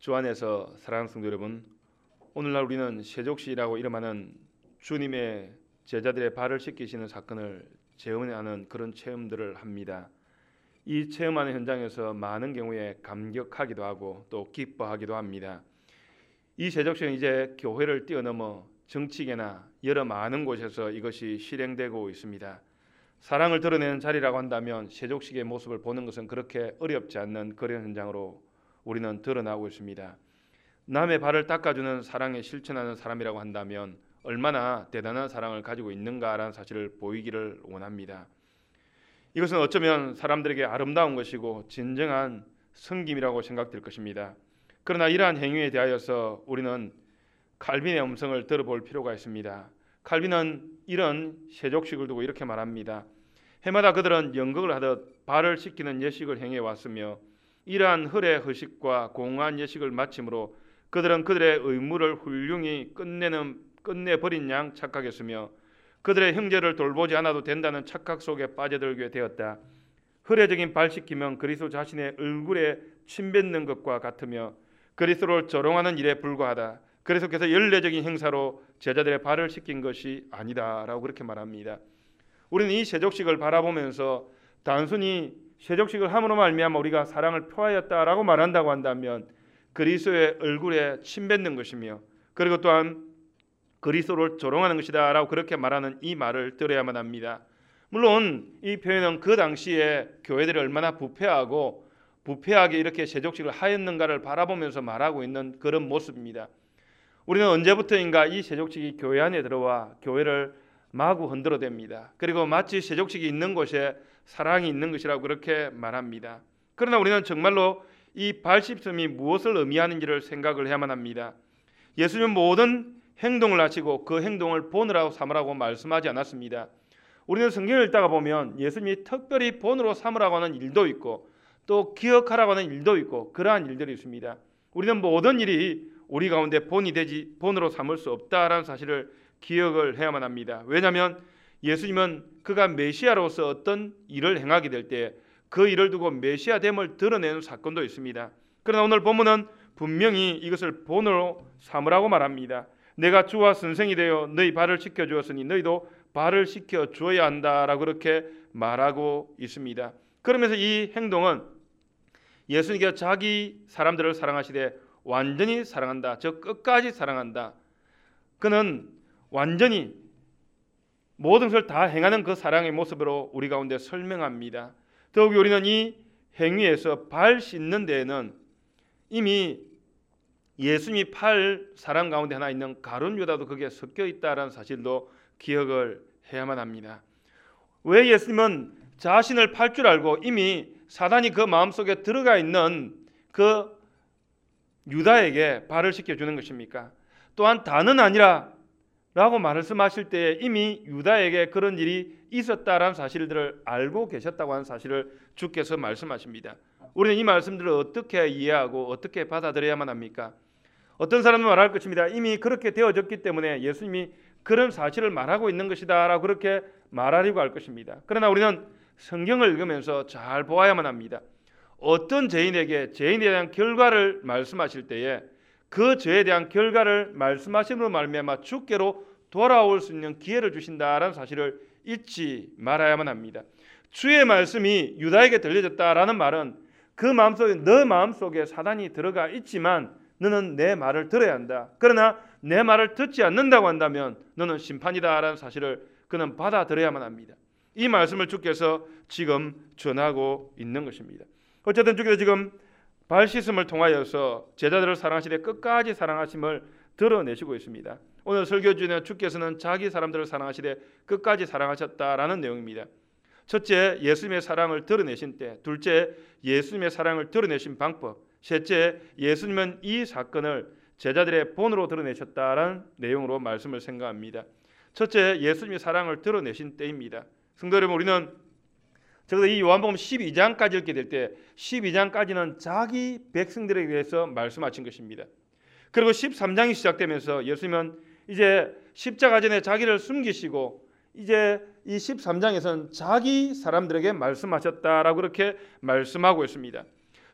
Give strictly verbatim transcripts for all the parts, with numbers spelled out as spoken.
주 안에서 사랑하는 성도 여러분, 오늘날 우리는 세족시라고 이름하는 주님의 제자들의 발을 씻기시는 사건을 체험하는 그런 체험들을 합니다. 이 체험하는 현장에서 많은 경우에 감격하기도 하고 또 기뻐하기도 합니다. 이 세족시는 이제 교회를 뛰어넘어 정치계나 여러 많은 곳에서 이것이 실행되고 있습니다. 사랑을 드러내는 자리라고 한다면 세족식의 모습을 보는 것은 그렇게 어렵지 않는 그런 현장으로 우리는 드러나고 있습니다. 남의 발을 닦아주는 사랑에 실천하는 사람이라고 한다면 얼마나 대단한 사랑을 가지고 있는가라는 사실을 보이기를 원합니다. 이것은 어쩌면 사람들에게 아름다운 것이고 진정한 섬김이라고 생각될 것입니다. 그러나 이러한 행위에 대하여서 우리는 칼빈의 음성을 들어볼 필요가 있습니다. 칼빈은 이런 세족식을 두고 이렇게 말합니다. 해마다 그들은 연극을 하듯 발을 씻기는 예식을 행해 왔으며 이러한 흘의 허식과 공허한 예식을 마침으로 그들은 그들의 의무를 훌륭히 끝내는 끝내버린 양 착각했으며 그들의 형제를 돌보지 않아도 된다는 착각 속에 빠져들게 되었다. 흐레적인 발 씻김은 그리스도 자신의 얼굴에 침 뱉는 것과 같으며 그리스도를 조롱하는 일에 불과하다. 그래서께서 연례적인 행사로 제자들의 발을 씻긴 것이 아니다라고 그렇게 말합니다. 우리는 이 세족식을 바라보면서 단순히 세족식을 함으로 말미암아 우리가 사랑을 표하였다라고 말한다고 한다면 그리스도의 얼굴에 침 뱉는 것이며 그리고 또한 그리스도를 조롱하는 것이다라고 그렇게 말하는 이 말을 들어야만 합니다. 물론 이 표현은 그 당시에 교회들이 얼마나 부패하고 부패하게 이렇게 세족식을 하였는가를 바라보면서 말하고 있는 그런 모습입니다. 우리는 언제부터인가 이 세족식이 교회 안에 들어와 교회를 마구 흔들어댑니다. 그리고 마치 세족식이 있는 곳에 사랑이 있는 것이라고 그렇게 말합니다. 그러나 우리는 정말로 이 발 씻음이 무엇을 의미하는지를 생각을 해야만 합니다. 예수님은 모든 행동을 하시고 그 행동을 본으로 삼으라고 말씀하지 않았습니다. 우리는 성경을 읽다가 보면 예수님이 특별히 본으로 삼으라고 하는 일도 있고 또 기억하라고 하는 일도 있고 그러한 일들이 있습니다. 우리는 모든 일이 우리 가운데 본이 되지 본으로 삼을 수 없다라는 사실을 기억을 해야만 합니다. 왜냐하면 예수님은 그가 메시아로서 어떤 일을 행하게 될 때 그 일을 두고 메시아됨을 드러내는 사건도 있습니다. 그러나 오늘 본문은 분명히 이것을 본으로 삼으라고 말합니다. 내가 주와 선생이 되어 너희 발을 씻겨 주었으니 너희도 발을 씻겨 주어야 한다라고 그렇게 말하고 있습니다. 그러면서 이 행동은 예수님께서 자기 사람들을 사랑하시되 완전히 사랑한다. 즉 끝까지 사랑한다. 그는 완전히 모든 것을 다 행하는 그 사랑의 모습으로 우리 가운데 설명합니다. 더욱이 우리는 이 행위에서 발 씻는 데에는 이미 예수님이 팔 사람 가운데 하나 있는 가룟 유다도 거기에 섞여 있다라는 사실도 기억을 해야만 합니다. 왜 예수님은 자신을 팔 줄 알고 이미 사단이 그 마음속에 들어가 있는 그 유다에게 발을 씻겨주는 것입니까? 또한 다는 아니라 라고 말씀하실 때에 이미 유다에게 그런 일이 있었다라는 사실들을 알고 계셨다고 하는 사실을 주께서 말씀하십니다. 우리는 이 말씀들을 어떻게 이해하고 어떻게 받아들여야만 합니까? 어떤 사람은 말할 것입니다. 이미 그렇게 되어졌기 때문에 예수님이 그런 사실을 말하고 있는 것이다 라고 그렇게 말하려고 할 것입니다. 그러나 우리는 성경을 읽으면서 잘 보아야만 합니다. 어떤 죄인에게 죄인에 대한 결과를 말씀하실 때에 그 죄에 대한 결과를 말씀하심으로 말미암아 주께로 돌아올 수 있는 기회를 주신다라는 사실을 잊지 말아야만 합니다. 주의 말씀이 유다에게 들려졌다라는 말은 그 마음속에 너 마음속에 사단이 들어가 있지만 너는 내 말을 들어야 한다. 그러나 내 말을 듣지 않는다고 한다면 너는 심판이다라는 사실을 그는 받아들여야만 합니다. 이 말씀을 주께서 지금 전하고 있는 것입니다. 어쨌든 주께서 지금 발 씻음을 통하여서 제자들을 사랑하시되 끝까지 사랑하심을 드러내시고 있습니다. 오늘 설교 중에 주께서는 자기 사람들을 사랑하시되 끝까지 사랑하셨다라는 내용입니다. 첫째, 예수님의 사랑을 드러내신 때. 둘째, 예수님의 사랑을 드러내신 방법. 셋째, 예수님은 이 사건을 제자들의 본으로 드러내셨다라는 내용으로 말씀을 생각합니다. 첫째, 예수님의 사랑을 드러내신 때입니다. 성도 여러분, 우리는 적어도 이 요한복음 십이 장까지 읽게 될 때 십이 장까지는 자기 백성들에 대해서 말씀하신 것입니다. 그리고 십삼 장이 시작되면서 예수님은 이제 십자가 전에 자기를 숨기시고 이제 이 십삼 장에서는 자기 사람들에게 말씀하셨다라고 그렇게 말씀하고 있습니다.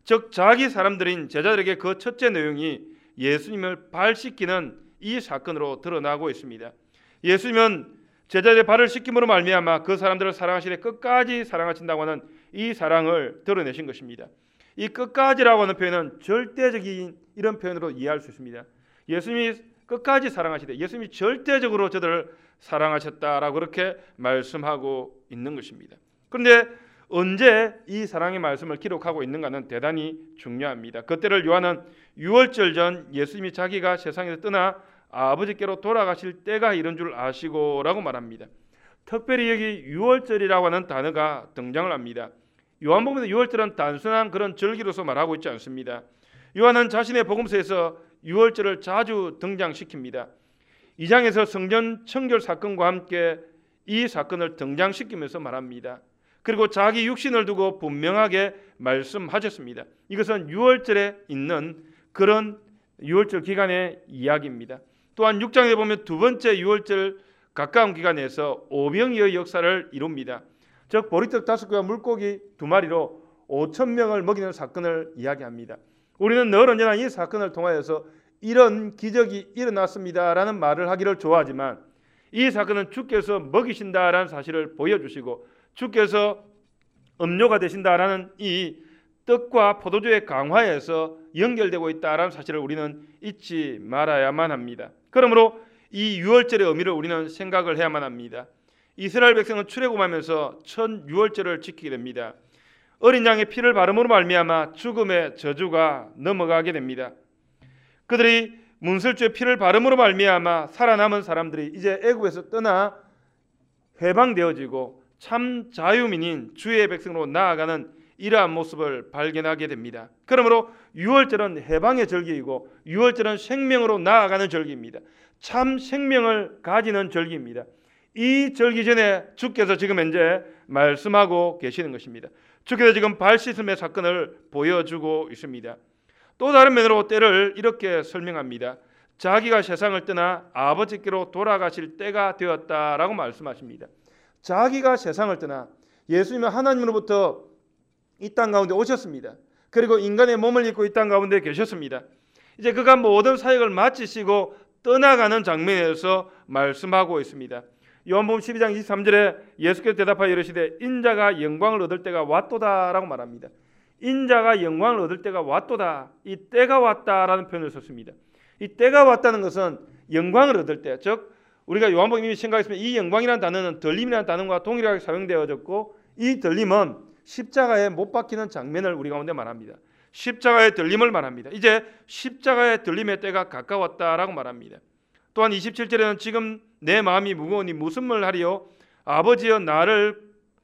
즉 자기 사람들인 제자들에게 그 첫째 내용이 예수님을 발 씻기는 이 사건으로 드러나고 있습니다. 예수님은 제자들의 발을 씻김으로 말미암아 그 사람들을 사랑하시되 끝까지 사랑하신다고 하는 이 사랑을 드러내신 것입니다. 이 끝까지라고 하는 표현은 절대적인 이런 표현으로 이해할 수 있습니다. 예수님이 끝까지 사랑하시되 예수님이 절대적으로 저들을 사랑하셨다라고 그렇게 말씀하고 있는 것입니다. 그런데 언제 이 사랑의 말씀을 기록하고 있는가는 대단히 중요합니다. 그때를 요한은 유월절 전 예수님이 자기가 세상에서 떠나 아버지께로 돌아가실 때가 이런 줄 아시고 라고 말합니다. 특별히 여기 유월절이라고 하는 단어가 등장을 합니다. 요한복음에서 유월절은 단순한 그런 절기로서 말하고 있지 않습니다. 요한은 자신의 복음서에서 유월절을 자주 등장시킵니다. 이 장에서 성전 청결 사건과 함께 이 사건을 등장시키면서 말합니다. 그리고 자기 육신을 두고 분명하게 말씀하셨습니다. 이것은 유월절에 있는 그런 유월절 기간의 이야기입니다. 또한 육 장에 보면 두 번째 유월절 가까운 기간에서 오병이의 역사를 이룹니다. 즉 보리떡 다섯 개와 물고기 두 마리로 오천 명을 먹이는 사건을 이야기합니다. 우리는 늘 언제나 이 사건을 통하여서 이런 기적이 일어났습니다라는 말을 하기를 좋아하지만 이 사건은 주께서 먹이신다라는 사실을 보여주시고 주께서 음료가 되신다라는 이 떡과 포도주의 강화에서 연결되고 있다라는 사실을 우리는 잊지 말아야만 합니다. 그러므로 이 유월절의 의미를 우리는 생각을 해야만 합니다. 이스라엘 백성은 출애굽하면서 첫 유월절을 지키게 됩니다. 어린 양의 피를 바름으로 말미암아 죽음의 저주가 넘어가게 됩니다. 그들이 문설주의 피를 바름으로 말미암아 살아남은 사람들이 이제 애굽에서 떠나 해방되어지고 참 자유민인 주의 백성으로 나아가는 이러한 모습을 발견하게 됩니다. 그러므로 유월절은 해방의 절기이고 유월절은 생명으로 나아가는 절기입니다. 참 생명을 가지는 절기입니다. 이 절기 전에 주께서 지금 현재 말씀하고 계시는 것입니다. 주께서 지금 발 씻음의 사건을 보여주고 있습니다. 또 다른 면으로 때를 이렇게 설명합니다. 자기가 세상을 떠나 아버지께로 돌아가실 때가 되었다라고 말씀하십니다. 자기가 세상을 떠나 예수님은 하나님으로부터 이 땅 가운데 오셨습니다. 그리고 인간의 몸을 입고 이 땅 가운데 계셨습니다. 이제 그가 모든 사역을 마치시고 떠나가는 장면에서 말씀하고 있습니다. 요한복음 십이 장 이십삼 절에 예수께서 대답하여 이르시되 인자가 영광을 얻을 때가 왔도다라고 말합니다. 인자가 영광을 얻을 때가 왔도다. 이 때가 왔다라는 표현을 썼습니다. 이 때가 왔다는 것은 영광을 얻을 때, 즉 우리가 요한복음이 생각했으면 이 영광이라는 단어는 들림이라는 단어와 동일하게 사용되어졌고 이 들림은 십자가에 못 박히는 장면을 우리 가운데 말합니다. 십자가의 들림을 말합니다. 이제 십자가의 들림의 때가 가까웠다라고 말합니다. 또한 이십칠 절에는 지금 내 마음이 무거우니 무슨 말 하리요? 아버지여 나를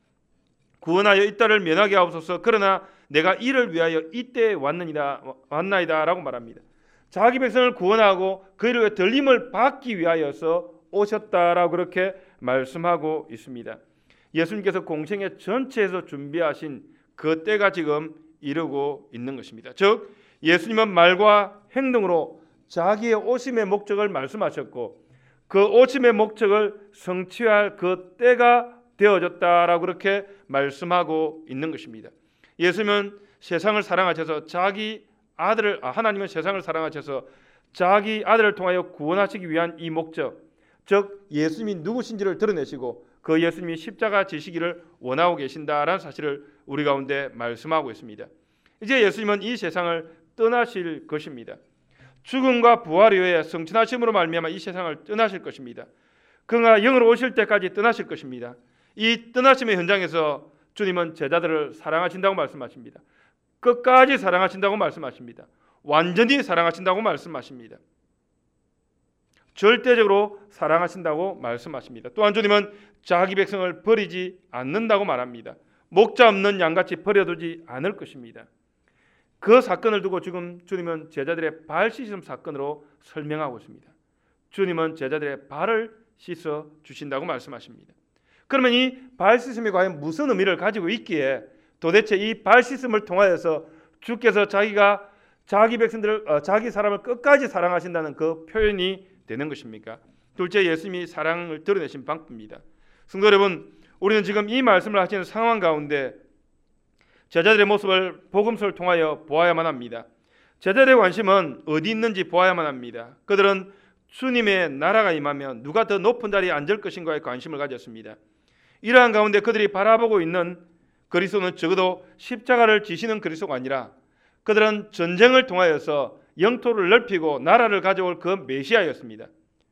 구원하여 이 딸을 면하게 하옵소서. 그러나 내가 이를 위하여 이때에 왔느니라 왔나이다라고 말합니다. 자기 백성을 구원하고 그를 위해 들림을 받기 위하여서 오셨다라고 그렇게 말씀하고 있습니다. 예수님께서 공생의 전체에서 준비하신 그 때가 지금 이르고 있는 것입니다. 즉 예수님은 말과 행동으로 자기의 오심의 목적을 말씀하셨고 그 오심의 목적을 성취할 그 때가 되어졌다라고 그렇게 말씀하고 있는 것입니다. 예수님은 세상을 사랑하셔서 자기 아들을 아, 하나님은 세상을 사랑하셔서 자기 아들을 통하여 구원하시기 위한 이 목적, 즉 예수님이 누구신지를 드러내시고 그 예수님이 십자가 지시기를 원하고 계신다라는 사실을 우리 가운데 말씀하고 있습니다. 이제 예수님은 이 세상을 떠나실 것입니다. 죽음과 부활 이후에 성천하심으로 말미암아 이 세상을 떠나실 것입니다. 그가 영으로 오실 때까지 떠나실 것입니다. 이 떠나심의 현장에서 주님은 제자들을 사랑하신다고 말씀하십니다. 끝까지 사랑하신다고 말씀하십니다. 완전히 사랑하신다고 말씀하십니다. 절대적으로 사랑하신다고 말씀하십니다. 또한 주님은 자기 백성을 버리지 않는다고 말합니다. 목자 없는 양같이 버려두지 않을 것입니다. 그 사건을 두고 지금 주님은 제자들의 발 씻음 사건으로 설명하고 있습니다. 주님은 제자들의 발을 씻어 주신다고 말씀하십니다. 그러면 이 발 씻음이 과연 무슨 의미를 가지고 있기에 도대체 이 발 씻음을 통하여서 주께서 자기가 자기 백성들을 어, 자기 사람을 끝까지 사랑하신다는 그 표현이 되는 것입니까? 둘째, 예수님이 사랑을 드러내신 방법입니다. 성도 여러분, 우리는 지금 이 말씀을 하시는 상황 가운데 제자들의 모습을 복음서를 통하여 보아야만 합니다. 제자들의 관심은 어디 있는지 보아야만 합니다. 그들은 주님의 나라가 임하면 누가 더 높은 자리에 앉을 것인가에 관심을 가졌습니다. 이러한 가운데 그들이 바라보고 있는 그리스도는 적어도 십자가를 지시는 그리스도가 아니라 그들은 전쟁을 통하여서 영토를 넓히고 나라를 가져올 그 메시아였습니다.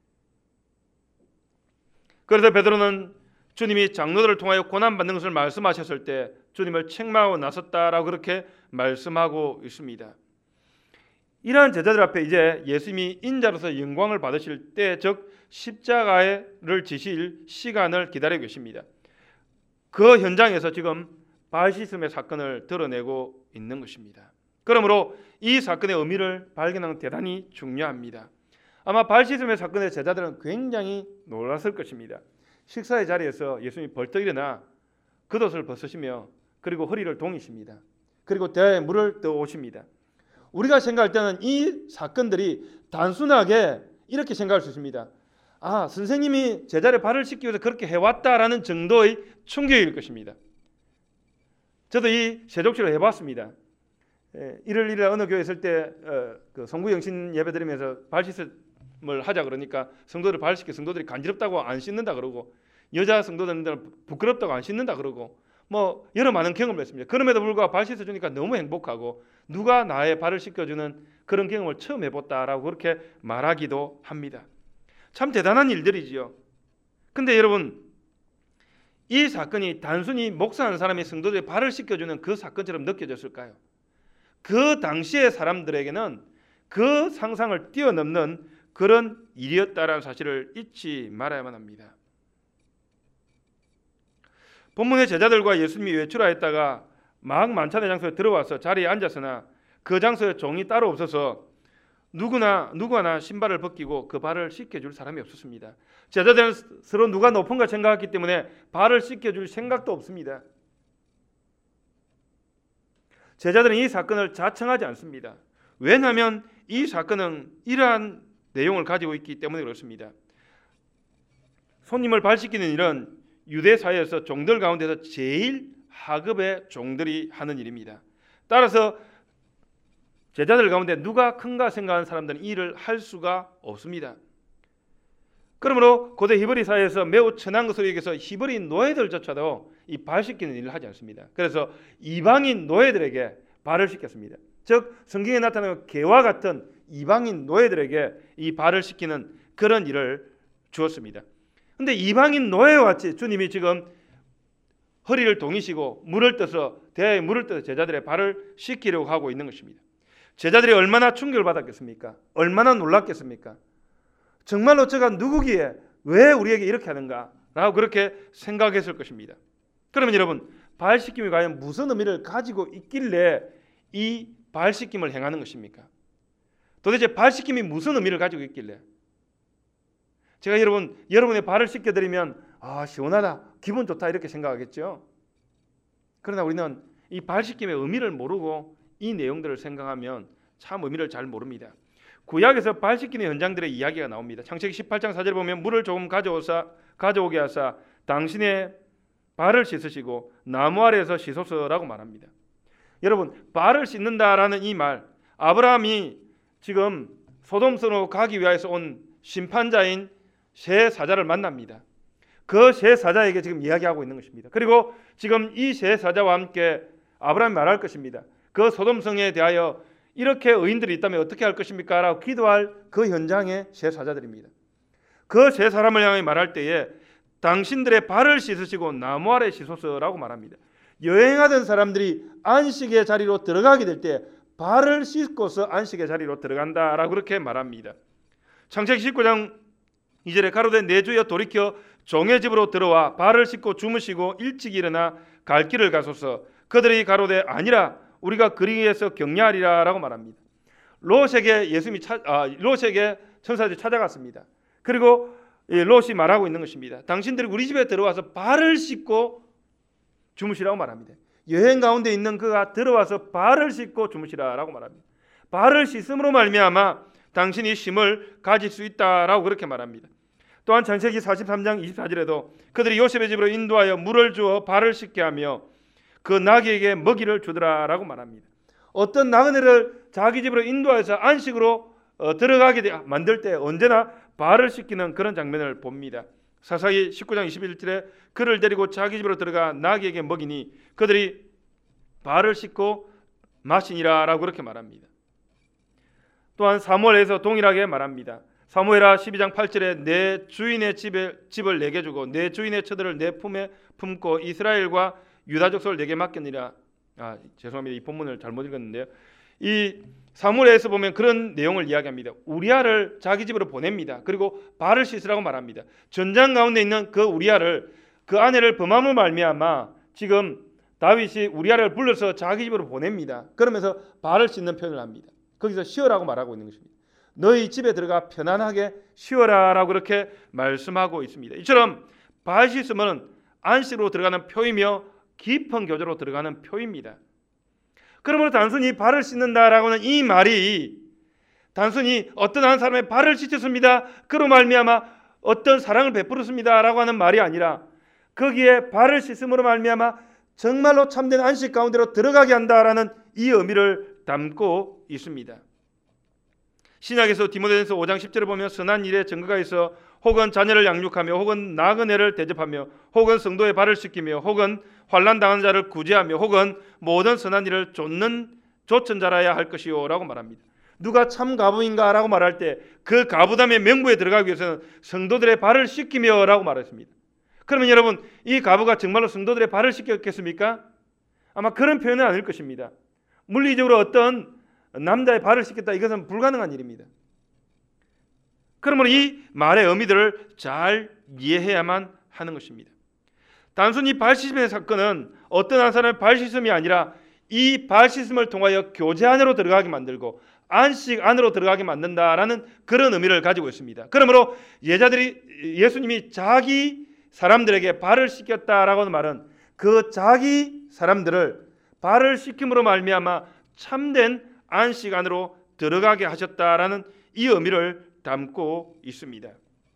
그래서 베드로는 주님이 장로들을 통하여 고난받는 것을 말씀하셨을 때 주님을 책망하고 나섰다라고 그렇게 말씀하고 있습니다. 이러한 제자들 앞에 이제 예수님이 인자로서 영광을 받으실 때, 즉 십자가를 지실 시간을 기다리고 계십니다. 그 현장에서 지금 바알시즘의 사건을 드러내고 있는 것입니다. 그러므로 이 사건의 의미를 발견하는 대단히 중요합니다. 아마 바알시즘의 사건의 제자들은 굉장히 놀랐을 것입니다. 식사의 자리에서 예수님이 벌떡 일어나 겉옷을 벗으시며 그리고 허리를 동이십니다. 그리고 대야에 물을 떠오십니다. 우리가 생각할 때는 이 사건들이 단순하게 이렇게 생각할 수 있습니다. 아, 선생님이 제자의 발을 씻기 위해서 그렇게 해왔다라는 정도의 충격일 것입니다. 저도 이 세족시를 해봤습니다. 일월 일일 어느 교회 있을 때 어, 그 성구영신 예배 드리면서 발 씻음을 하자 그러니까 성도들 발 씻기 성도들이 간지럽다고 안 씻는다 그러고 여자 성도들은 부끄럽다고 안 씻는다 그러고 뭐 여러 많은 경험을 했습니다. 그럼에도 불구하고 발 씻어주니까 너무 행복하고 누가 나의 발을 씻겨주는 그런 경험을 처음 해봤다라고 그렇게 말하기도 합니다. 참 대단한 일들이지요. 근데 여러분, 이 사건이 단순히 목사하는 사람이 성도들의 발을 씻겨주는 그 사건처럼 느껴졌을까요? 그 당시의 사람들에게는 그 상상을 뛰어넘는 그런 일이었다라는 사실을 잊지 말아야만 합니다. 본문의 제자들과 예수님이 외출하였다가 막 만찬의 장소에 들어와서 자리에 앉았으나 그 장소에 종이 따로 없어서 누구나 누구나 신발을 벗기고 그 발을 씻겨줄 사람이 없었습니다. 제자들은 서로 누가 높은가 생각했기 때문에 발을 씻겨줄 생각도 없습니다. 제자들은 이 사건을 자청하지 않습니다. 왜냐하면 이 사건은 이러한 내용을 가지고 있기 때문에 그렇습니다. 손님을 발 씻기는 일은 유대 사회에서 종들 가운데서 제일 하급의 종들이 하는 일입니다. 따라서 제자들 가운데 누가 큰가 생각하는 사람들은 이 일을 할 수가 없습니다. 그러므로 고대 히브리 사회에서 매우 천한 것으로 여겨서 히브리 노예들조차도 이 발 씻기는 일을 하지 않습니다. 그래서 이방인 노예들에게 발을 씻겼습니다. 즉 성경에 나타나는 개와 같은 이방인 노예들에게 이 발을 씻기는 그런 일을 주었습니다. 그런데 이방인 노예와 같이 주님이 지금 허리를 동이시고 물을 떠서 대야에 물을 떠서 제자들의 발을 씻기려고 하고 있는 것입니다. 제자들이 얼마나 충격을 받았겠습니까? 얼마나 놀랐겠습니까? 정말로 저가 누구기에 왜 우리에게 이렇게 하는가? 라고 그렇게 생각했을 것입니다. 그러면 여러분, 발 씻김이 과연 무슨 의미를 가지고 있길래 이 발 씻김을 행하는 것입니까? 도대체 발 씻김이 무슨 의미를 가지고 있길래? 제가 여러분, 여러분의 발을 씻겨드리면 아, 시원하다, 기분 좋다 이렇게 생각하겠죠. 그러나 우리는 이 발 씻김의 의미를 모르고 이 내용들을 생각하면 참 의미를 잘 모릅니다. 구약에서 발 씻기는 현장들의 이야기가 나옵니다. 창세기 십팔 장 사 절에 보면 물을 조금 가져오사, 가져오게 하사 당신의 발을 씻으시고 나무 아래에서 씻소서라고 말합니다. 여러분, 발을 씻는다라는 이 말, 아브라함이 지금 소돔성으로 가기 위해서 온 심판자인 세 사자를 만납니다. 그 세 사자에게 지금 이야기하고 있는 것입니다. 그리고 지금 이 세 사자와 함께 아브라함이 말할 것입니다. 그 소돔성에 대하여 이렇게 의인들이 있다면 어떻게 할 것입니까? 라고 기도할 그 현장의 세 사자들입니다. 그 세 사람을 향해 말할 때에 당신들의 발을 씻으시고 나무 아래 씻소서라고 말합니다. 여행하던 사람들이 안식의 자리로 들어가게 될 때 발을 씻고서 안식의 자리로 들어간다라고 그렇게 말합니다. 창세기 십구 장 이 절에 가로되 내 주여 돌이켜 종의 집으로 들어와 발을 씻고 주무시고 일찍 일어나 갈 길을 가소서. 그들이 가로되 아니라 우리가 그리에서 격려하리라라고 말합니다. 롯에게 예수님이 차, 아, 롯에게 천사들이 찾아갔습니다. 그리고 롯이 말하고 있는 것입니다. 당신들이 우리 집에 들어와서 발을 씻고 주무시라고 말합니다. 여행 가운데 있는 그가 들어와서 발을 씻고 주무시라라고 말합니다. 발을 씻음으로 말미암아 당신이 쉼을 가질 수 있다라고 그렇게 말합니다. 또한 창세기 사십삼 장 이십사 절에도 그들이 요셉의 집으로 인도하여 물을 주어 발을 씻게 하며 그 나귀에게 먹이를 주더라라고 말합니다. 어떤 나그네를 자기 집으로 인도해서 안식으로 어, 들어가게 만들 때 언제나 발을 씻기는 그런 장면을 봅니다. 사사기 십구 장 이십일 절에 그를 데리고 자기 집으로 들어가 나귀에게 먹이니 그들이 발을 씻고 마시니라라고 그렇게 말합니다. 또한 사무엘에서 동일하게 말합니다. 사무엘하 십이 장 팔 절에 내 주인의 집에, 집을 내게 주고 내 주인의 처들을 내 품에 품고 이스라엘과 유다 족속을 내게 맡겼느니라. 아, 죄송합니다. 이 본문을 잘못 읽었는데요. 이 사무엘에서 보면 그런 내용을 이야기합니다. 우리아를 자기 집으로 보냅니다. 그리고 발을 씻으라고 말합니다. 전장 가운데 있는 그 우리아를 그 아내를 범함으로 말미암아 지금 다윗이 우리아를 불러서 자기 집으로 보냅니다. 그러면서 발을 씻는 표현을 합니다. 거기서 쉬어라고 말하고 있는 것입니다. 너희 집에 들어가 편안하게 쉬어라라고 그렇게 말씀하고 있습니다. 이처럼 발 씻음은 안식으로 들어가는 표이며 깊은 교제로 들어가는 표입니다. 그러므로 단순히 발을 씻는다라고 하는 이 말이 단순히 어떤 한 사람의 발을 씻었습니다. 그로 말미암아 어떤 사랑을 베풀었습니다라고 하는 말이 아니라 거기에 발을 씻음으로 말미암아 정말로 참된 안식 가운데로 들어가게 한다라는 이 의미를 담고 있습니다. 신약에서 디모데전서 오 장 십 절을 보면 선한 일에 증거가 있어 혹은 자녀를 양육하며 혹은 나그네를 대접하며 혹은 성도의 발을 씻기며 혹은 환난 당한 자를 구제하며 혹은 모든 선한 일을 좇는 조천 자라야 할 것이요 라고 말합니다. 누가 참 가부인가 라고 말할 때 그 가부담의 명부에 들어가기 위해서는 성도들의 발을 씻기며 라고 말했습니다. 그러면 여러분 이 가부가 정말로 성도들의 발을 씻겼겠습니까? 아마 그런 표현은 아닐 것입니다. 물리적으로 어떤 남자의 발을 씻겠다 이것은 불가능한 일입니다. 그러므로 이 말의 의미들을 잘 이해해야만 하는 것입니다. 단순히 발 씻음의 사건은 어떤 한 사람의 발 씻음이 아니라 이 발 씻음을 통하여 교제 안으로 들어가게 만들고 안식 안으로 들어가게 만든다라는 그런 의미를 가지고 있습니다. 그러므로 예자들이 예수님이 자기 사람들에게 발을 씻겼다라고 하는 말은 그 자기 사람들을 발을 씻김으로 말미암아 참된 안식 안으로 들어가게 하셨다라는 이 의미를 담고 있습니다.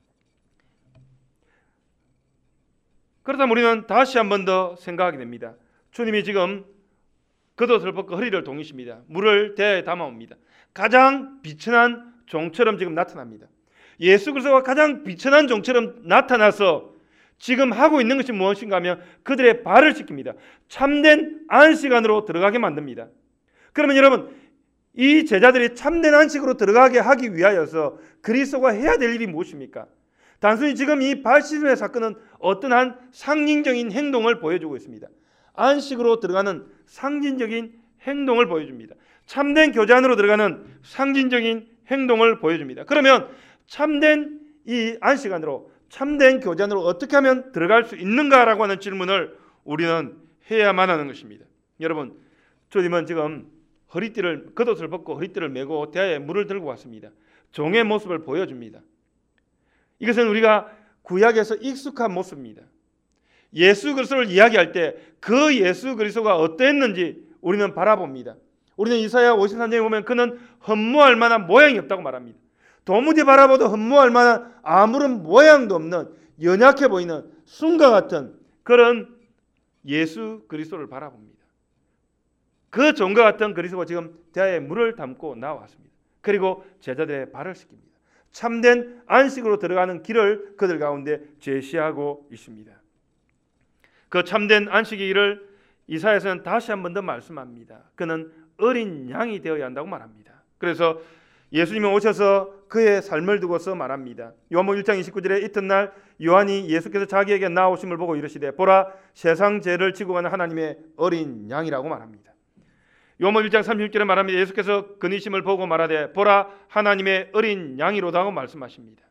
그렇다면 우리는 다시 한 번 더 생각하게 됩니다. 주님이 지금 겉옷을 벗고 허리를 동이십니다. 물을 대야에 담아옵니다. 가장 비천한 종처럼 지금 나타납니다. 예수 그리스도가 가장 비천한 종처럼 나타나서 지금 하고 있는 것이 무엇인가 하면 그들의 발을 씻깁니다. 참된 안식 안으로 들어가게 만듭니다. 그러면 여러분 이 제자들이 참된 안식으로 들어가게 하기 위하여서 그리스도가 해야 될 일이 무엇입니까? 단순히 지금 이 발 씻음의 사건은 어떤 한 상징적인 행동을 보여주고 있습니다. 안식으로 들어가는 상징적인 행동을 보여줍니다. 참된 교제 안으로 들어가는 상징적인 행동을 보여줍니다. 그러면 참된 이 안식 안으로 참된 교제 안으로 어떻게 하면 들어갈 수 있는가라고 하는 질문을 우리는 해야만 하는 것입니다. 여러분 주님은 지금 허리띠를 겉옷을 벗고 허리띠를 메고 대야에 물을 들고 왔습니다. 종의 모습을 보여줍니다. 이것은 우리가 구약에서 익숙한 모습입니다. 예수 그리스도를 이야기할 때 그 예수 그리스도가 어땠는지 우리는 바라봅니다. 우리는 이사야 오십삼 장에 보면 그는 흠모할 만한 모양이 없다고 말합니다. 도무지 바라봐도 흠모할 만한 아무런 모양도 없는 연약해 보이는 순과 같은 그런 예수 그리스도를 바라봅니다. 그 종과 같은 그리스도가 지금 대야에 물을 담고 나왔습니다. 그리고 제자들의 발을 씻깁니다. 참된 안식으로 들어가는 길을 그들 가운데 제시하고 있습니다. 그 참된 안식의 길을 이사야서는 다시 한 번 더 말씀합니다. 그는 어린 양이 되어야 한다고 말합니다. 그래서 예수님이 오셔서 그의 삶을 두고서 말합니다. 요한복음 일 장 이십구 절에 이튿날 요한이 예수께서 자기에게 나오심을 보고 이르시되 보라 세상 죄를 지고 가는 하나님의 어린 양이라고 말합니다. 요한복음 일 장 삼십 절에 말합니다. 예수께서 그니심을 보고 말하되 보라 하나님의 어린 양이로다고 말씀하십니다.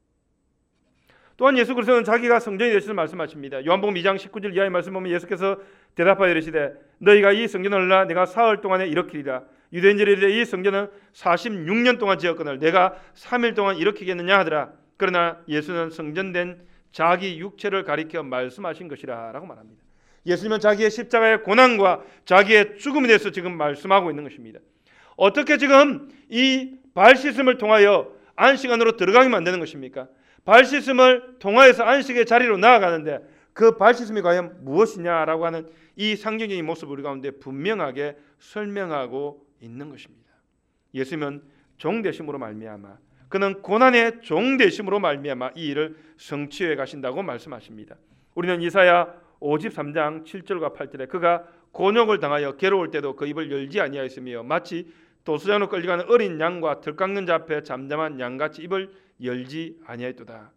또한 예수 그리스도는 자기가 성전이 되시는 말씀하십니다. 요한복음 이 장 십구 절 이하의 말씀 보면 예수께서 대답하여 이르시되 너희가 이 성전을 라 내가 사흘 동안에 일으키리라. 유대인들이 이르되 이 성전은 사십육 년 동안 지었거늘 내가 삼 일 동안 일으키겠느냐 하더라. 그러나 예수는 성전된 자기 육체를 가리켜 말씀하신 것이라 라고 말합니다. 예수님은 자기의 십자가의 고난과 자기의 죽음에 대해서 지금 말씀하고 있는 것입니다. 어떻게 지금 이 발 씻음을 통하여 안식 안으로 들어가게 만드는 것입니까? 발 씻음을 통하여서 안식의 자리로 나아가는데 그 발 씻음이 과연 무엇이냐라고 하는 이 상징적인 모습을 우리 가운데 분명하게 설명하고 있는 것입니다. 예수님은 종 되심으로 말미암아, 그는 고난의 종 되심으로 말미암아 이 일을 성취해 가신다고 말씀하십니다. 우리는 이사야 오십삼 장 칠 절과 팔 절에 그가 곤욕을 당하여 괴로울 때도 그 입을 열지 아니하였으며 마치 도수장으로 끌려가는 어린 양과 들 깎는 자 앞에 잠잠한 양같이 입을 열지 아니하였도다.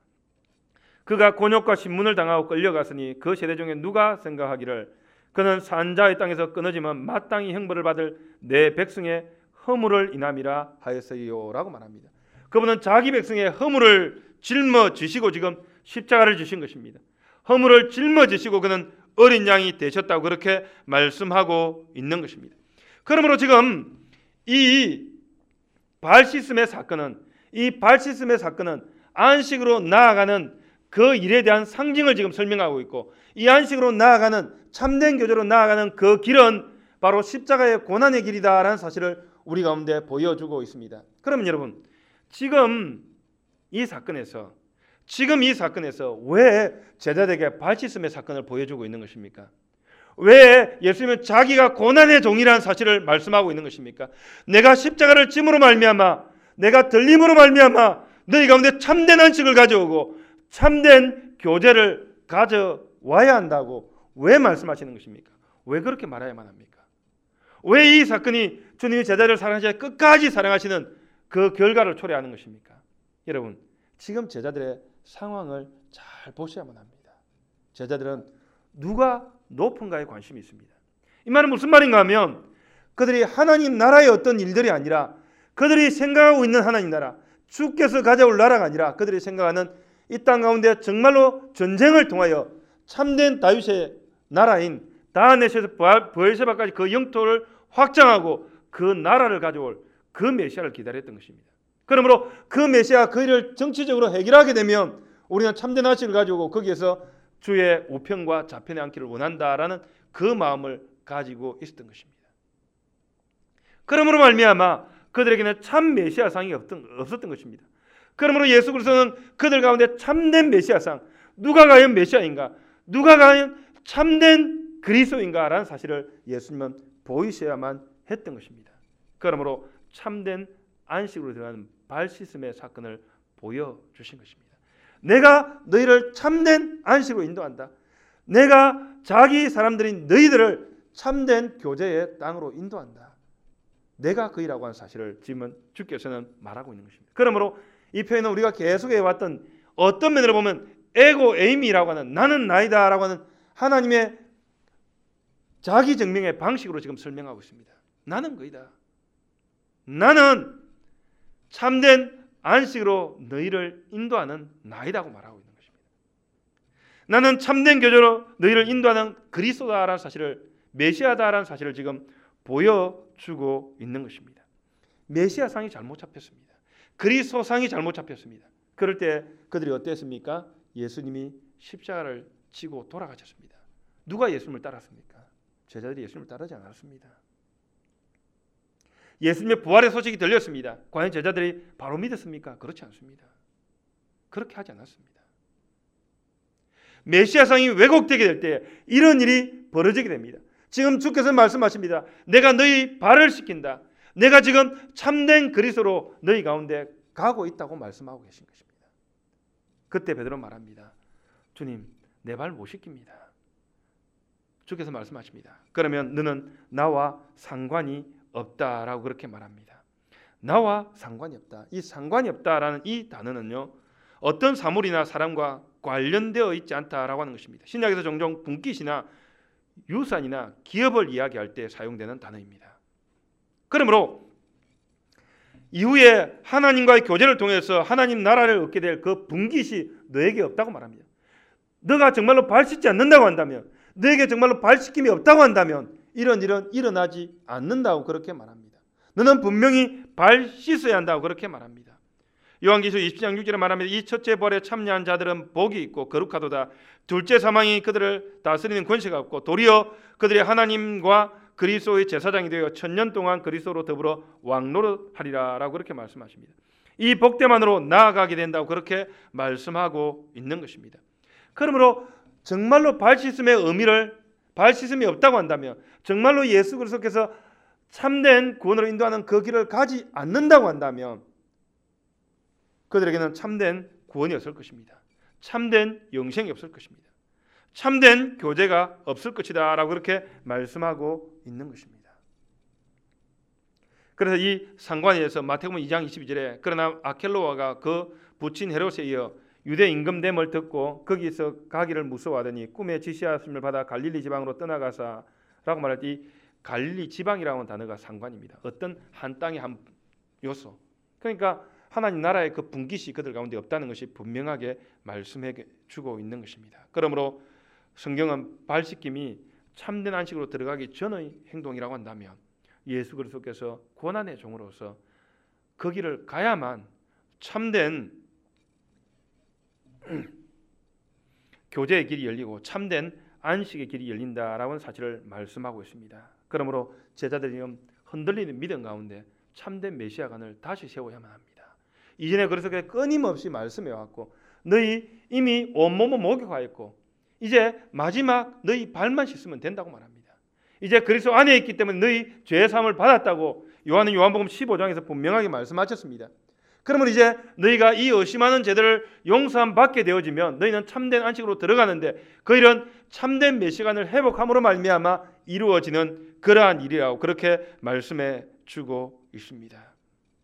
그가 곤욕과 신문을 당하고 끌려갔으니 그 세대 중에 누가 생각하기를 그는 산자의 땅에서 끊어지면 마땅히 형벌을 받을 내 백성의 허물을 인함이라 하였어요라고 말합니다. 그분은 자기 백성의 허물을 짊어지시고 지금 십자가를 지신 것입니다. 허물을 짊어지시고 그는 어린 양이 되셨다고 그렇게 말씀하고 있는 것입니다. 그러므로 지금 이 발씻음의 사건은 이 발씻음의 사건은 안식으로 나아가는 그 일에 대한 상징을 지금 설명하고 있고, 이 안식으로 나아가는 참된 교제로 나아가는 그 길은 바로 십자가의 고난의 길이다라는 사실을 우리 가운데 보여주고 있습니다. 그러면 여러분, 지금 이 사건에서 지금 이 사건에서 왜 제자들에게 발씻음의 사건을 보여주고 있는 것입니까? 왜 예수님은 자기가 고난의 종이라는 사실을 말씀하고 있는 것입니까? 내가 십자가를 짐으로 말미암아, 내가 들림으로 말미암아 너희 가운데 참된 안식을 가져오고 참된 교제를 가져와야 한다고 왜 말씀하시는 것입니까? 왜 그렇게 말해야만 합니까? 왜 이 사건이 주님이 제자들을 사랑하시자 끝까지 사랑하시는 그 결과를 초래하는 것입니까? 여러분, 지금 제자들의 상황을 잘 보셔야만 합니다. 제자들은 누가 높은가에 관심이 있습니다. 이 말은 무슨 말인가 하면 그들이 하나님 나라의 어떤 일들이 아니라, 그들이 생각하고 있는 하나님 나라, 주께서 가져올 나라가 아니라 그들이 생각하는 이 땅 가운데 정말로 전쟁을 통하여 참된 다윗의 나라인 다한에서에서 브엘세바까지 그 영토를 확장하고 그 나라를 가져올 그 메시아를 기다렸던 것입니다. 그러므로 그 메시아 그 일을 정치적으로 해결하게 되면 우리는 참된 안식을 가지고 거기에서 주의 우편과 좌편에 앉기를 원한다라는 그 마음을 가지고 있었던 것입니다. 그러므로 말미암아 그들에게는 참 메시아상이 없었던 것입니다. 그러므로 예수 그리스도는 그들 가운데 참된 메시아상, 누가 과연 메시아인가, 누가 과연 참된 그리스도인가라는 사실을 예수님은 보이셔야만 했던 것입니다. 그러므로 참된 안식으로 들어가는 발씻음의 사건을 보여주신 것입니다. 내가 너희를 참된 안식으로 인도한다. 내가 자기 사람들인 너희들을 참된 교제의 땅으로 인도한다. 내가 그이라고 하는 사실을 지금 주께서는 말하고 있는 것입니다. 그러므로 이 표현은 우리가 계속 해왔던, 어떤 면으로 보면 에고 에이미라고 하는 나는 나이다라고 하는 하나님의 자기 증명의 방식으로 지금 설명하고 있습니다. 나는 그이다. 나는 참된 안식으로 너희를 인도하는 나이다고 말하고 있는 것입니다. 나는 참된 교제로 너희를 인도하는 그리스도다라는 사실을, 메시아다라는 사실을 지금 보여주고 있는 것입니다. 메시아상이 잘못 잡혔습니다. 그리스도상이 잘못 잡혔습니다. 그럴 때 그들이 어땠습니까? 예수님이 십자가를 지고 돌아가셨습니다. 누가 예수님을 따랐습니까? 제자들이 예수님을 따르지 않았습니다. 예수님의 부활의 소식이 들렸습니다. 과연 제자들이 바로 믿었습니까? 그렇지 않습니다. 그렇게 하지 않았습니다. 메시아상이 왜곡되게 될 때 이런 일이 벌어지게 됩니다. 지금 주께서 말씀하십니다. 내가 너희 발을 씻긴다. 내가 지금 참된 그리스도로 너희 가운데 가고 있다고 말씀하고 계신 것입니다. 그때 베드로 말합니다. 주님, 내 발 못 씻깁니다. 주께서 말씀하십니다. 그러면 너는 나와 상관이 없다라고 그렇게 말합니다. 나와 상관이 없다. 이 상관이 없다라는 이 단어는요, 어떤 사물이나 사람과 관련되어 있지 않다라고 하는 것입니다. 신약에서 종종 분깃이나 유산이나 기업을 이야기할 때 사용되는 단어입니다. 그러므로 이후에 하나님과의 교제를 통해서 하나님 나라를 얻게 될 그 분깃이 너에게 없다고 말합니다. 너가 정말로 발 씻지 않는다고 한다면, 너에게 정말로 발 씻김이 없다고 한다면 이런 일은 일어나지 않는다고 그렇게 말합니다. 너는 분명히 발 씻어야 한다고 그렇게 말합니다. 요한계시록 이십 장 육 절에 말합니다. 이 첫째 벌에 참여한 자들은 복이 있고 거룩하도다. 둘째 사망이 그들을 다스리는 권세가 없고 도리어 그들이 하나님과 그리스도의 제사장이 되어 천년 동안 그리스도로 더불어 왕노릇하리라라고 그렇게 말씀하십니다. 이 복됨만으로 나아가게 된다고 그렇게 말씀하고 있는 것입니다. 그러므로 정말로 발씻음의 의미를 발씻음이 없다고 한다면, 정말로 예수 그리스도께서 참된 구원으로 인도하는 그 길을 가지 않는다고 한다면 그들에게는 참된 구원이 없을 것입니다. 참된 영생이 없을 것입니다. 참된 교제가 없을 것이다 라고 그렇게 말씀하고 있는 것입니다. 그래서 이 상관에서 마태복음 이 장 이십이 절에 그러나 아켈로아가 그 부친 헤롯에 이어 유대 임금됨을 듣고 거기서 가기를 무서워하더니 꿈에 지시하심을 받아 갈릴리 지방으로 떠나가사 라고 말할 때 이 갈릴리 지방이라고 하는 단어가 상관입니다. 어떤 한 땅의 한 요소. 그러니까 하나님 나라의 그 분깃이 그들 가운데 없다는 것이 분명하게 말씀해 주고 있는 것입니다. 그러므로 성경은 발씻김이 참된 안식으로 들어가기 전의 행동이라고 한다면 예수 그리스도께서 고난의 종으로서 그 길을 가야만 참된 교제의 길이 열리고 참된 안식의 길이 열린다라고 하는 사실을 말씀하고 있습니다. 그러므로 제자들이 흔들리는 믿음 가운데 참된 메시아관을 다시 세워야만 합니다. 이전에 그래서 끊임없이 말씀해 왔고 너희 이미 온몸을 목욕하였고 이제 마지막 너희 발만 씻으면 된다고 말합니다. 이제 그리스도 안에 있기 때문에 너희 죄 사함을 받았다고 요한은 요한복음 십오 장에서 분명하게 말씀하셨습니다. 그러면 이제 너희가 이 의심하는 죄들을 용서함 받게 되어지면 너희는 참된 안식으로 들어가는데 그 일은 참된 메시간을 회복함으로 말미암아 이루어지는 그러한 일이라고 그렇게 말씀해 주고 있습니다.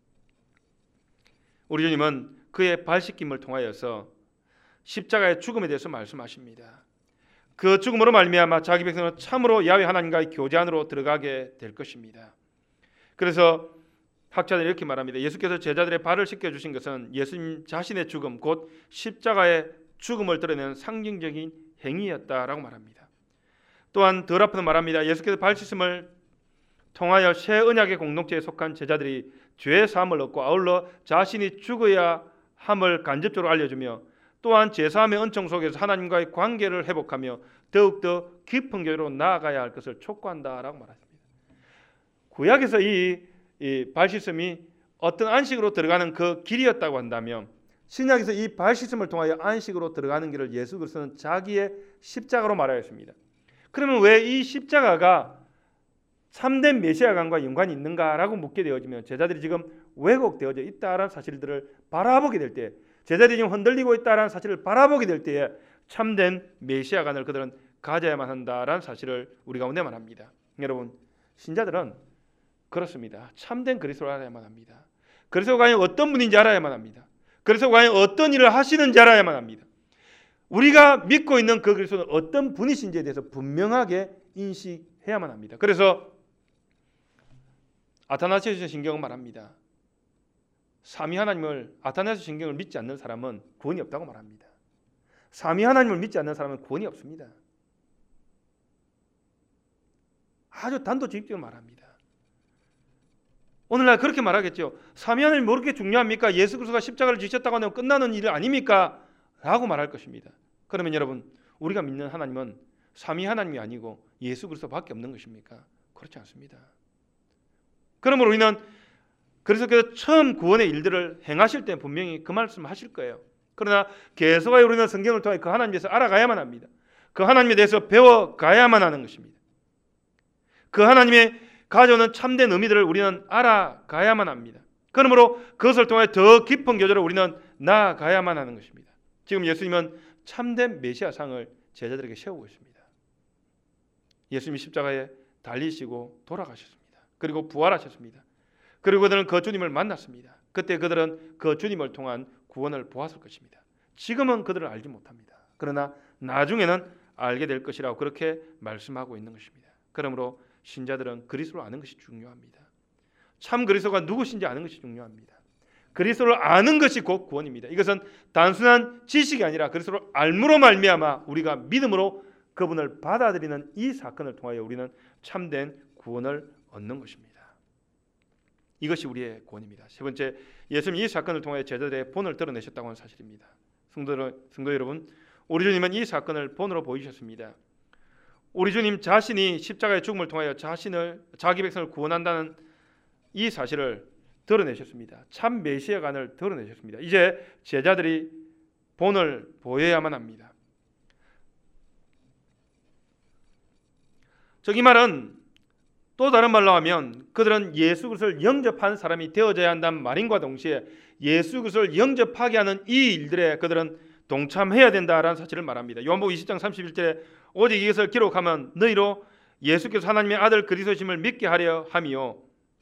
우리 주님은 그의 발씻김을 통하여서 십자가의 죽음에 대해서 말씀하십니다. 그 죽음으로 말미암아 자기 백성은 참으로 야훼 하나님과의 교제 안으로 들어가게 될 것입니다. 그래서 학자들이 이렇게 말합니다. 예수께서 제자들의 발을 씻겨주신 것은 예수님 자신의 죽음 곧 십자가의 죽음을 드러내는 상징적인 행위였다라고 말합니다. 또한 덜 앞에서 말합니다. 예수께서 발 씻음을 통하여 새 언약의 공동체에 속한 제자들이 죄 사함을 얻고 아울러 자신이 죽어야 함을 간접적으로 알려주며 또한 제사함의 은총 속에서 하나님과의 관계를 회복하며 더욱더 깊은 교제로 나아가야 할 것을 촉구한다라고 말합니다. 구약에서 이 이 발씻음이 어떤 안식으로 들어가는 그 길이었다고 한다면 신약에서 이 발씻음을 통하여 안식으로 들어가는 길을 예수 그리스도는 자기의 십자가로 말하였습니다. 그러면 왜 이 십자가가 참된 메시아관과 연관이 있는가라고 묻게 되어지면 제자들이 지금 왜곡되어져 있다라는 사실들을 바라보게 될 때, 제자들이 지금 흔들리고 있다라는 사실을 바라보게 될 때에 참된 메시아관을 그들은 가져야만 한다라는 사실을 우리 가운데 말합니다. 여러분, 신자들은 그렇습니다. 참된 그리스도를 알아야만 합니다. 그리스도가 과연 어떤 분인지 알아야만 합니다. 그리스도가 과연 어떤 일을 하시는지 알아야만 합니다. 우리가 믿고 있는 그 그리스도는 어떤 분이신지에 대해서 분명하게 인식해야만 합니다. 그래서 아타나시우스 신경은 말합니다. 삼위 하나님을 아타나시우스 신경을 믿지 않는 사람은 구원이 없다고 말합니다. 삼위 하나님을 믿지 않는 사람은 구원이 없습니다. 아주 단도직입적으로 말합니다. 오늘날 그렇게 말하겠죠. 삼위 하나님이 뭐 그렇게 중요합니까? 예수 그리스도가 십자가를 지셨다고 하면 끝나는 일 아닙니까? 라고 말할 것입니다. 그러면 여러분, 우리가 믿는 하나님은 삼위 하나님이 아니고 예수 그리스도밖에 없는 것입니까? 그렇지 않습니다. 그러므로 우리는 그리스도께서 처음 구원의 일들을 행하실 때 분명히 그 말씀을 하실 거예요. 그러나 계속하여 우리는 성경을 통해 그 하나님에 대해서 알아가야만 합니다. 그 하나님에 대해서 배워가야만 하는 것입니다. 그 하나님의 가져오는 참된 의미들을 우리는 알아가야만 합니다. 그러므로 그것을 통해 더 깊은 교제로 우리는 나아가야만 하는 것입니다. 지금 예수님은 참된 메시아상을 제자들에게 세우고 있습니다. 예수님이 십자가에 달리시고 돌아가셨습니다. 그리고 부활하셨습니다. 그리고 그들은 그 주님을 만났습니다. 그때 그들은 그 주님을 통한 구원을 보았을 것입니다. 지금은 그들을 알지 못합니다. 그러나 나중에는 알게 될 것이라고 그렇게 말씀하고 있는 것입니다. 그러므로 신자들은 그리스도를 아는 것이 중요합니다. 참 그리스도가 누구신지 아는 것이 중요합니다. 그리스도를 아는 것이 곧 구원입니다. 이것은 단순한 지식이 아니라 그리스도를 알므로 말미암아 우리가 믿음으로 그분을 받아들이는 이 사건을 통하여 우리는 참된 구원을 얻는 것입니다. 이것이 우리의 구원입니다. 세 번째, 예수님이 이 사건을 통하여 제자들의 본을 드러내셨다고 하는 사실입니다. 성도, 성도 여러분, 우리 주님은 이 사건을 본으로 보이셨습니다. 우리 주님 자신이 십자가의 죽음을 통하여 자신을 자기 백성을 구원한다는 이 사실을 드러내셨습니다. 참 메시아관을 드러내셨습니다. 이제 제자들이 본을 보여야만 합니다. 즉 이 말은 또 다른 말로 하면 그들은 예수 그리스도를 영접한 사람이 되어져야 한다는 말인과 동시에 예수 그리스도를 영접하게 하는 이 일들에 그들은 동참해야 된다라는 사실을 말합니다. 요한복음 이십 장 삼십일 절에 오직 이것을 기록하면 너희로 예수께서 하나님의 아들 그리스도심을 믿게 하려 함이요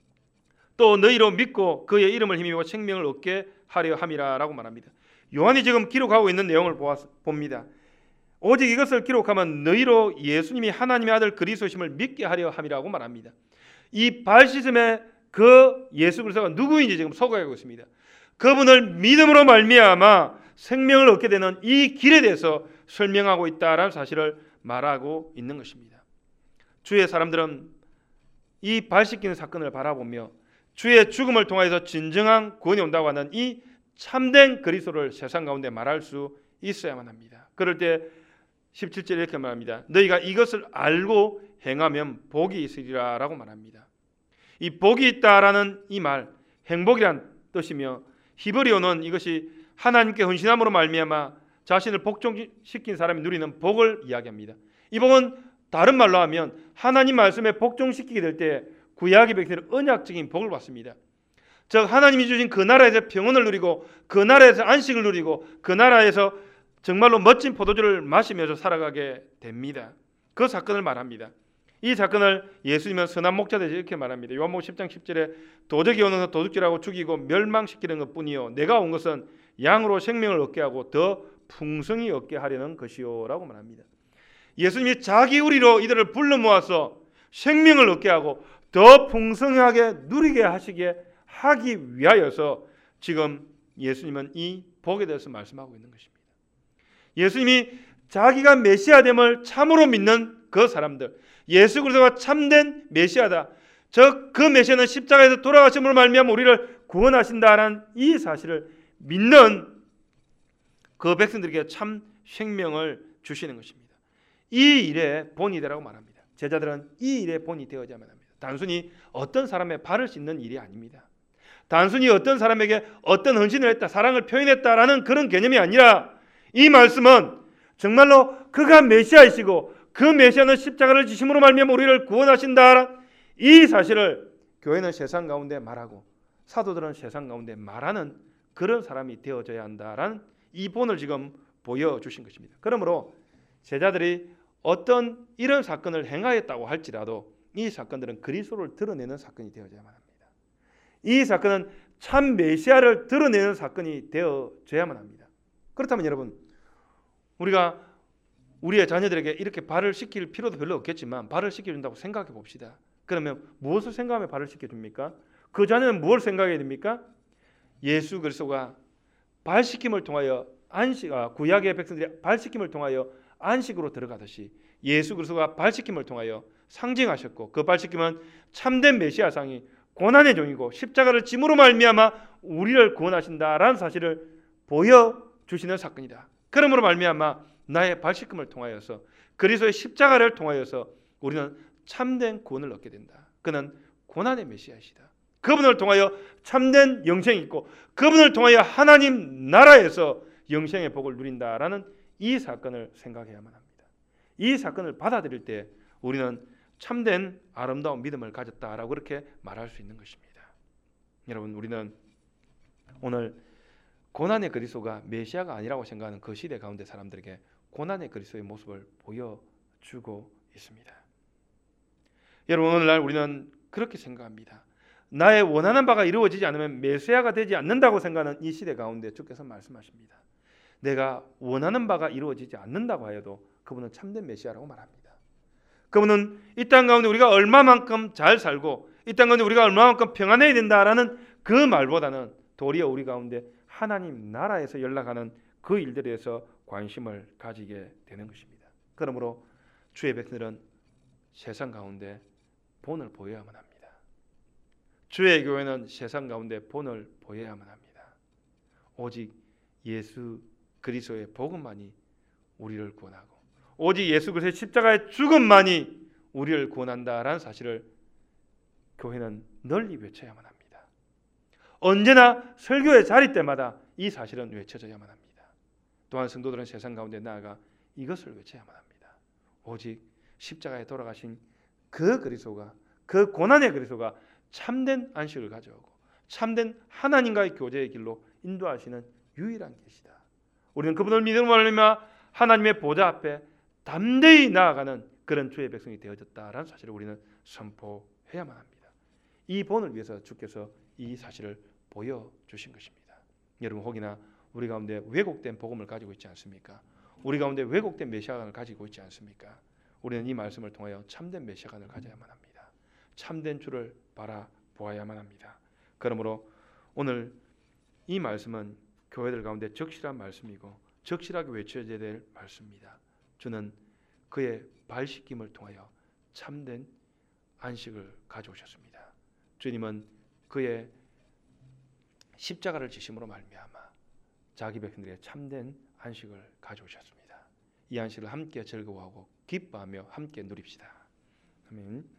또 너희로 믿고 그의 이름을 힘입어 생명을 얻게 하려 함이라라고 말합니다. 요한이 지금 기록하고 있는 내용을 봅니다. 오직 이것을 기록하면 너희로 예수님이 하나님의 아들 그리스도심을 믿게 하려 함이라고 말합니다. 이 발시즘의 그 예수 그리스도가 누구인지 지금 소개하고 있습니다. 그분을 믿음으로 말미암아 생명을 얻게 되는 이 길에 대해서 설명하고 있다라는 사실을 말하고 있는 것입니다. 주의 사람들은 이 발씻기는 사건을 바라보며 주의 죽음을 통해서 진정한 구원이 온다고 하는 이 참된 그리스도를 세상 가운데 말할 수 있어야만 합니다. 그럴 때 십칠 절에 이렇게 말합니다. 너희가 이것을 알고 행하면 복이 있으리라 라고 말합니다. 이 복이 있다라는 이 말, 행복이란 뜻이며 히브리어는 이것이 하나님께 헌신함으로 말미암아 자신을 복종시킨 사람이 누리는 복을 이야기합니다. 이 복은 다른 말로 하면 하나님 말씀에 복종시키게 될 때 구약의 백성들은 언약적인 복을 받습니다. 즉 하나님이 주신 그 나라에서 평온을 누리고 그 나라에서 안식을 누리고 그 나라에서 정말로 멋진 포도주를 마시면서 살아가게 됩니다. 그 사건을 말합니다. 이 사건을 예수님은 선한 목자들이 이렇게 말합니다. 요한복음 십 장 십 절에 도적이 오는 것은 도둑질하고 죽이고 멸망시키는 것뿐이요 내가 온 것은 양으로 생명을 얻게 하고 더 풍성히 얻게 하려는 것이요 라고 말합니다. 예수님이 자기 우리로 이들을 불러 모아서 생명을 얻게 하고 더 풍성하게 누리게 하시게 하기 위하여서 지금 예수님은 이 복에 대해서 말씀하고 있는 것입니다. 예수님이 자기가 메시아됨을 참으로 믿는 그 사람들, 예수 그리스도가 참된 메시아다, 즉 그 메시아는 십자가에서 돌아가심으로 말미암아 우리를 구원하신다라는 이 사실을 믿는 그 백성들에게 참 생명을 주시는 것입니다. 이 일의 본이 되라고 말합니다. 제자들은 이 일의 본이 되어야만 합니다. 단순히 어떤 사람의 발을 씻는 일이 아닙니다. 단순히 어떤 사람에게 어떤 헌신을 했다, 사랑을 표현했다라는 그런 개념이 아니라 이 말씀은 정말로 그가 메시아이시고 그 메시아는 십자가를 지심으로 말미암아 우리를 구원하신다, 이 사실을 교회는 세상 가운데 말하고 사도들은 세상 가운데 말하는 그런 사람이 되어져야 한다라는 이 본을 지금 보여주신 것입니다. 그러므로 제자들이 어떤 이런 사건을 행하였다고 할지라도 이 사건들은 그리스도를 드러내는 사건이 되어져야만 합니다. 이 사건은 참 메시아를 드러내는 사건이 되어져야만 합니다. 그렇다면 여러분, 우리가 우리의 자녀들에게 이렇게 발을 씻길 필요도 별로 없겠지만 발을 씻겨준다고 생각해 봅시다. 그러면 무엇을 생각하며 발을 씻겨줍니까? 그 자녀는 무엇을 생각해야 됩니까? 예수 그리스도가 발 씻김을 통하여 안식, 아, 구약의 백성들이 발 씻김을 통하여 안식으로 들어가듯이 예수 그리스도가 발 씻김을 통하여 상징하셨고 그 발 씻김은 참된 메시아상이 고난의 종이고 십자가를 짐으로 말미암아 우리를 구원하신다라는 사실을 보여주시는 사건이다. 그러므로 말미암아 나의 발 씻김을 통하여서 그리스도의 십자가를 통하여서 우리는 참된 구원을 얻게 된다. 그는 고난의 메시아이시다. 그분을 통하여 참된 영생이 있고 그분을 통하여 하나님 나라에서 영생의 복을 누린다라는 이 사건을 생각해야만 합니다. 이 사건을 받아들일 때 우리는 참된 아름다운 믿음을 가졌다라고 그렇게 말할 수 있는 것입니다. 여러분, 우리는 오늘 고난의 그리스도가 메시아가 아니라고 생각하는 그 시대 가운데 사람들에게 고난의 그리스도의 모습을 보여주고 있습니다. 여러분, 오늘날 우리는 그렇게 생각합니다. 나의 원하는 바가 이루어지지 않으면 메시아가 되지 않는다고 생각하는 이 시대 가운데 주께서 말씀하십니다. 내가 원하는 바가 이루어지지 않는다고 하여도 그분은 참된 메시아라고 말합니다. 그분은 이 땅 가운데 우리가 얼마만큼 잘 살고 이 땅 가운데 우리가 얼마만큼 평안해야 된다라는 그 말보다는 도리어 우리 가운데 하나님 나라에서 연락하는 그 일들에 대해서 관심을 가지게 되는 것입니다. 그러므로 주의 백성들은 세상 가운데 본을 보여야만 합니다. 주의 교회는 세상 가운데 본을 보여야만 합니다. 오직 예수 그리스도의 복음만이 우리를 구원하고 오직 예수 그리스도의 십자가의 죽음만이 우리를 구원한다라는 사실을 교회는 널리 외쳐야만 합니다. 언제나 설교의 자리 때마다 이 사실은 외쳐져야만 합니다. 또한 성도들은 세상 가운데 나아가 이것을 외쳐야만 합니다. 오직 십자가에 돌아가신 그 그리스도가, 그 고난의 그리스도가 참된 안식을 가져오고 참된 하나님과의 교제의 길로 인도하시는 유일한 계시다. 우리는 그분을 믿음으로 말미암아 하나님의 보좌 앞에 담대히 나아가는 그런 주의 백성이 되어졌다라는 사실을 우리는 선포해야만 합니다. 이 본을 위해서 주께서 이 사실을 보여주신 것입니다. 여러분, 혹이나 우리 가운데 왜곡된 복음을 가지고 있지 않습니까? 우리 가운데 왜곡된 메시아관을 가지고 있지 않습니까? 우리는 이 말씀을 통하여 참된 메시아관을 가져야만 합니다. 참된 주를 바라보아야만 합니다. 그러므로 오늘 이 말씀은 교회들 가운데 적실한 말씀이고 적실하게 외쳐져야 될 말씀입니다. 주는 그의 발 씻김을 통하여 참된 안식을 가져오셨습니다. 주님은 그의 십자가를 지심으로 말미암아 자기 백성들의 참된 안식을 가져오셨습니다. 이 안식을 함께 즐거워하고 기뻐하며 함께 누립시다. 아멘.